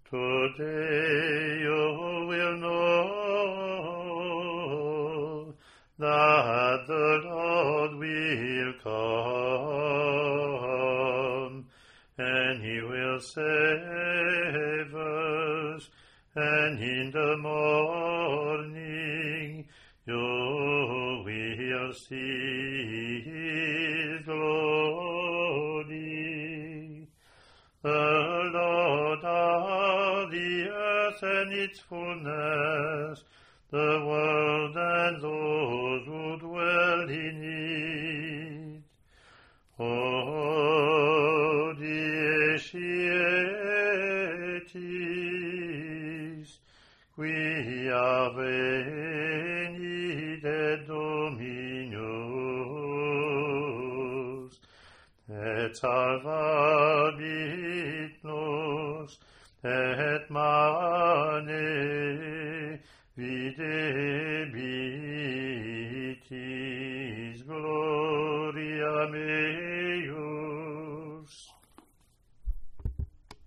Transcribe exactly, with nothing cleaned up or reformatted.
Today you will know that the Lord will come, and he will save us, and in the morning you will see his glory. The Lord of the earth and its fullness, the world and those who dwell in it. O Diesietis, quia venit Dominus, et salvabit nos, et mane videbitis gloria meius.